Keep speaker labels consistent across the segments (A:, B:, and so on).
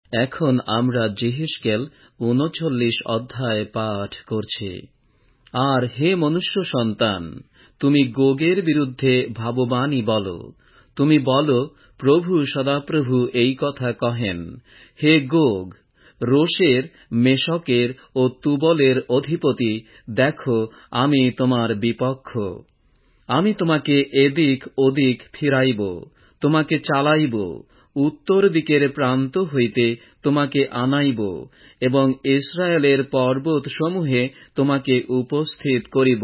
A: এখন আমরা যেহেজকেল ৩৯ অধ্যায় পাঠ করছি। আর হে মনুষ্য সন্তান, তুমি গোগের বিরুদ্ধে ভাববাণী বলো। তুমি বলো, প্রভু সদাপ্রভু এই কথা কহেন, হে গোগ, রোশের, মেশকের ও তুবলের অধিপতি, দেখো, আমি তোমার বিপক্ষ। আমি তোমাকে এদিক ওদিক ফিরাইব, তোমাকে চালাইব, উত্তর দিকের প্রান্ত হইতে তোমাকে আনাইব, এবং ইসরায়েলের পর্বতসমূহে তোমাকে উপস্থিত করিব।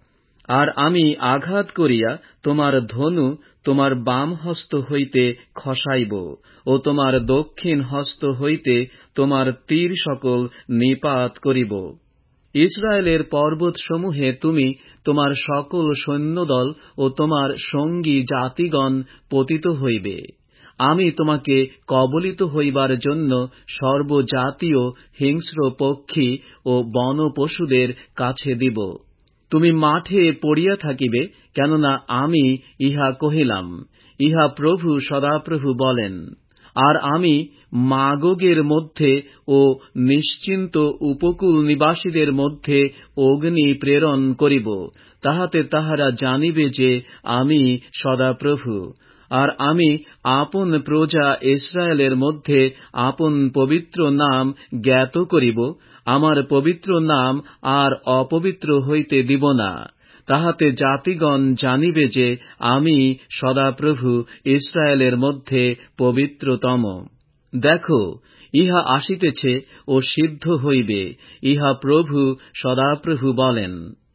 A: আর আমি আঘাত করিয়া তোমার ধনু তোমার বাম হস্ত হইতে খসাইব, ও তোমার দক্ষিণ হস্ত হইতে তোমার তীর সকল নিপাত করিব। ইসরায়েলের পর্বতসমূহে তুমি তোমার সকল সৈন্যদল ও তোমার সঙ্গী জাতিগণ পতিত হইবে। আমি তোমাকে কবলিত হইবার জন্য সর্বজাতীয় হিংস্র পক্ষী ও বনপশুদের কাছে দিব। তুমি মাঠে পড়িয়া থাকিবে, কেননা আমি ইহা কহিলাম, ইহা প্রভু সদাপ্রভু বলেন। আর আমি মাগোগের মধ্যে ও নিশ্চিন্ত উপকূল নিবাসীদের মধ্যে অগ্নি প্রেরণ করিব, তাহাতে তাহারা জানিবে যে আমি সদাপ্রভু। আর আমি আপন প্রজা ইসরায়েলের মধ্যে আপন পবিত্র নাম জ্ঞাত করিব, আমার পবিত্র নাম আর অপবিত্র হইতে দিব না। তাহাতে জাতিগণ জানিবে যে আমি সদাপ্রভু, ইসরায়েলের মধ্যে পবিত্রতম। দেখো, ইহা আসিতেছে ও সিদ্ধ হইবে, ইহা প্রভু সদাপ্রভু বলেন।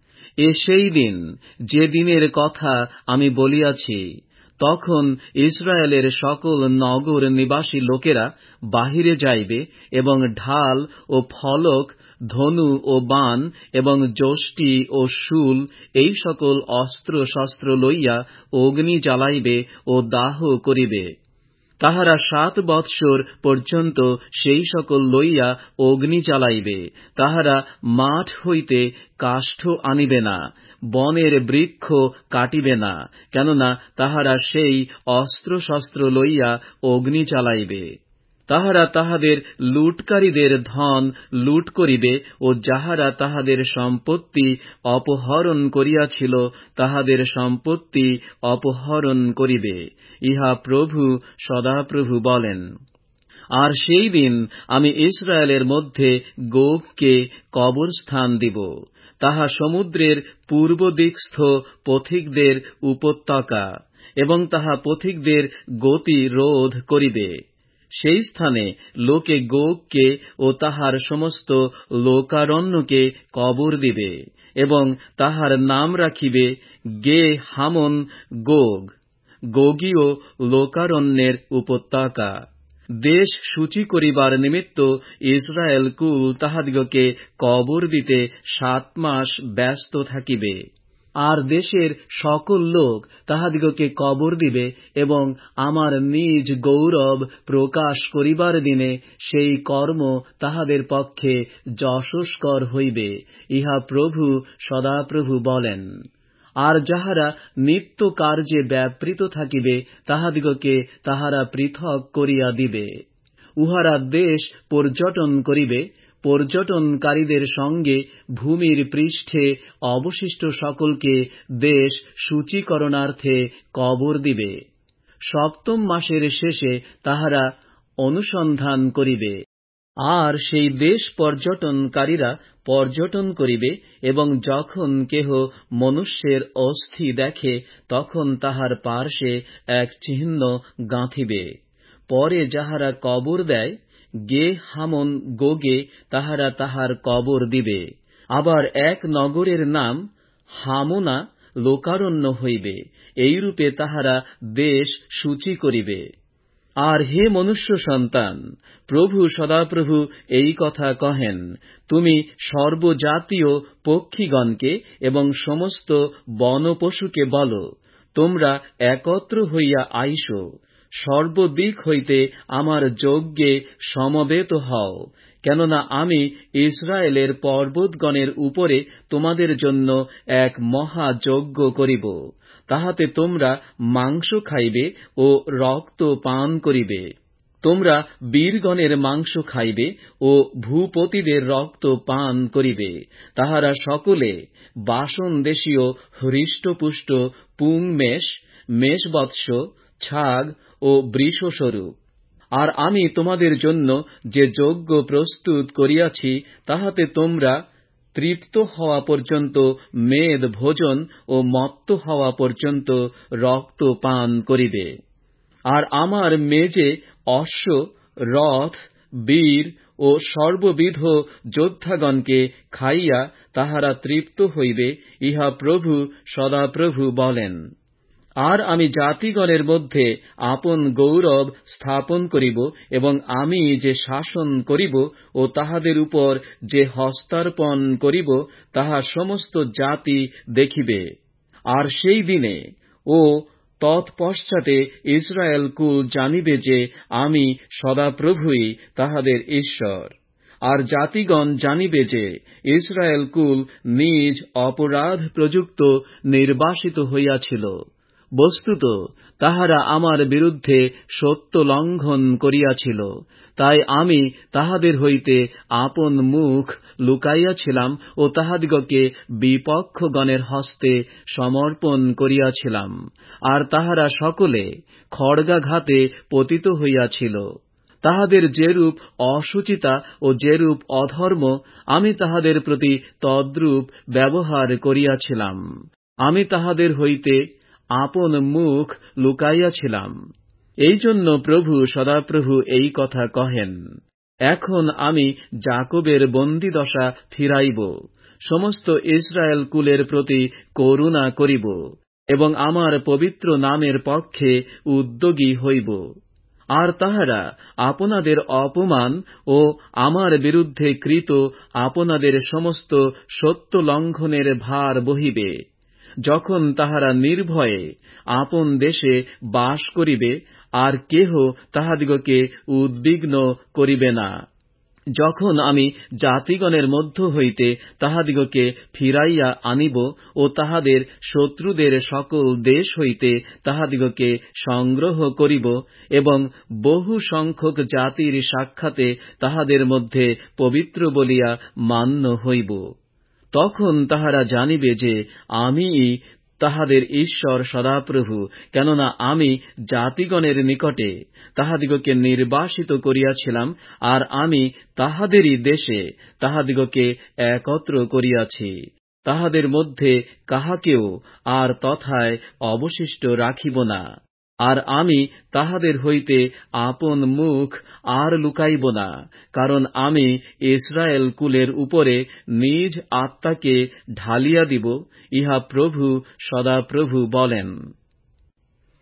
A: এ সেই দিন, যে দিনের কথা আমি বলিয়াছি। তখন ইসরায়েলের সকল নগর নিবাসী লোকেরা বাহিরে যাইবে, এবং ঢাল ও ফলক, ধনু ও বাণ এবং যষ্টি ও শূল, এই সকল অস্ত্র শস্ত্র লইয়া অগ্নি জ্বালাইবে ও দাহ করিবে। তাহারা 7 বৎসর পর্যন্ত সেই সকল লইয়া অগ্নি জ্বালাইবে। তাহারা মাঠ হইতে কাষ্ঠ আনিবে না, বনের বৃক্ষ কাটিবে না, কেননা তাহারা সেই অস্ত্র শস্ত্র লইয়া অগ্নি জ্বালাইবে। তাহারা তাহাদের লুটকারীদের ধন লুট করিবে, ও যাহারা তাহাদের সম্পত্তি অপহরণ করিয়াছিল তাহাদের সম্পত্তি অপহরণ করিবে, ইহা প্রভু সদাপ্রভু বলেন। আর সেই দিন আমি ইসরায়েলের মধ্যে গোগকে কবরস্থান দিব। তাহা সমুদ্রের পূর্ব দিকস্থ পথিকদের উপত্যকা, এবং তাহা পথিকদের গতি রোধ করিবে। সেই স্থানে লোকে গোগকে ও তাহার সমস্ত লোকারণ্যকে কবর দিবে, এবং তাহার নাম রাখিবে গে হামন গোগ, গোগীয় লোকারণ্যের উপত্যকা। দেশ সূচি করিবার নিমিত্ত ইসরায়েল কুল তাহাদিগকে কবর দিতে 7 মাস ব্যস্ত থাকিবে। আর দেশের সকল লোক তাহাদিগকে কবর দিবে, এবং আমার নিজ গৌরব প্রকাশ করিবার দিনে সেই কর্ম তাহাদের পক্ষে যশস্কর হইবে, ইহা প্রভু সদাপ্রভু বলেন। আর যাহারা নিত্য কার্যে ব্যাপৃত থাকিবে তাহাদিগকে তাহারা পৃথক করিয়া দিবে। উহারা দেশ পর্যটন করিবে, পর্যটনকারীদের সঙ্গে ভূমির পৃষ্ঠে অবশিষ্ট সকলকে দেশ সূচীকরণার্থে কবর দিবে। 7ম মাসের শেষে তাহারা অনুসন্ধান করিবে। আর সেই দেশ পর্যটনকারীরা পর্যটন করিবে, এবং যখন কেহ মনুষ্যের অস্থি দেখে, তখন তাহার পার্শ্বে এক চিহ্ন গাঁথিবে। পরে যাহারা কবর দেয় গে হামন গোগে, তাহারা তাহার কবর দিবে। আবার এক নগরের নাম হামোনা লোকারণ্য হইবে। এইরূপে তাহারা দেশ সূচি করিবে। আর হে মনুষ্য সন্তান, প্রভু সদাপ্রভু এই কথা কহেন, তুমি সর্বজাতীয় পক্ষীগণকে এবং সমস্ত বনপশুকে বল, তোমরা একত্র হইয়া আইসো, সর্বদিক হইতে আমার যজ্ঞে সমবেত হও। কেননা আমি ইসরায়েলের পর্বতগণের উপরে তোমাদের জন্য এক মহাযজ্ঞ করিব। তাহাতে তোমরা মাংস খাইবে ও রক্ত পান করিবে। তোমরা বীরগণের মাংস খাইবে ও ভূপতিদের রক্ত পান করিবে। তাহারা সকলে বাসনদেশীয় হৃষ্টপুষ্ট পুং মেষ, মেষবৎস, ছাগ ও বৃষস্বরূপ। আর আমি তোমাদের জন্য যে যজ্ঞ প্রস্তুত করিয়াছি, তাহাতে তোমরা তৃপ্ত হওয়া পর্যন্ত মেদ ভোজন ও মত্ত হওয়া পর্যন্ত রক্ত পান করিবে। আর আমার মেজে অশ্ব, রথ, বীর ও সর্ববিধ যোদ্ধাগণকে খাইয়া তাহারা তৃপ্ত হইবে, ইহা প্রভু সদাপ্রভু বলেন। আর আমি জাতিগণের মধ্যে আপন গৌরব স্থাপন করিব, এবং আমি যে শাসন করিব ও তাহাদের উপর যে হস্তার্পণ করিব, তাহা সমস্ত জাতি দেখিবে। আর সেই দিনে ও তৎপশ্চাতে ইসরায়েল কুল জানিবে যে আমি সদাপ্রভুই তাহাদের ঈশ্বর। আর জাতিগণ জানিবে যে ইসরায়েল কুল নিজ অপরাধ প্রযুক্ত নির্বাসিত হইয়াছিল। বস্তুত তাহারা আমার বিরুদ্ধে সত্য লঙ্ঘন করিয়াছিল, তাই আমি তাহাদের হইতে আপন মুখ লুকাইয়াছিলাম ও তাহাদিগকে বিপক্ষগণের হস্তে সমর্পণ করিয়াছিলাম। আর তাহারা সকলে খড়গাঘাতে পতিত হইয়াছিল। তাহাদের যেরূপ অশুচিতা ও যেরূপ অধর্ম, আমি তাহাদের প্রতি তদ্রূপ ব্যবহার করিয়াছিলাম। আমি তাহাদের হইতে আপন মুখ লুকাইয়াছিলাম। এই জন্য প্রভু সদাপ্রভু এই কথা কহেন, এখন আমি যাকবের বন্দিদশা ফিরাইব, সমস্ত ইসরায়েল কুলের প্রতি করুণা করিব, এবং আমার পবিত্র নামের পক্ষে উদ্যোগী হইব। আর তাহারা আপনাদের অপমান ও আমার বিরুদ্ধে কৃত আপনাদের সমস্ত সত্য লঙ্ঘনের ভার বহিবে, যখন তাহারা নির্ভয়ে আপন দেশে বাস করিবে, আর কেহ তাহাদিগকে উদ্বিগ্ন করিবে না। যখন আমি জাতিগণের মধ্য হইতে তাহাদিগকে ফিরাইয়া আনিব ও তাহাদের শত্রুদের সকল দেশ হইতে তাহাদিগকে সংগ্রহ করিব, এবং বহু সংখ্যক জাতির সাক্ষাতে তাহাদের মধ্যে পবিত্র বলিয়া মান্য হইব, তখন তাহারা জানিবে যে আমিই তাহাদের ঈশ্বর সদাপ্রভু, কেননা আমি জাতিগণের নিকটে তাহাদিগকে নির্বাসিত করিয়াছিলাম, আর আমি তাহাদেরই দেশে তাহাদিগকে একত্র করিয়াছি। তাহাদের মধ্যে কাহাকেও আর তথায় অবশিষ্ট রাখিব না। আর আমি তাহাদের হইতে আপন মুখ আর লুকাইব না, কারণ আমি ইসরায়েল কুলের উপরে নিজ আত্মাকে ঢালিয়া দিব, ইহা প্রভু সদাপ্রভু বলেন।